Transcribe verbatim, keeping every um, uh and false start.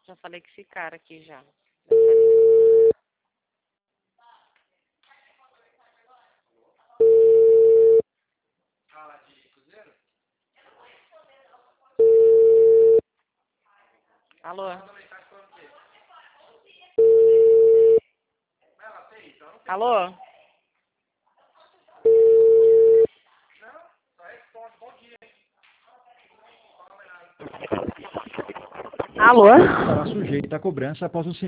Já falei com esse cara aqui já. Alô? Alô? Alô? Será sujeita a cobrança após o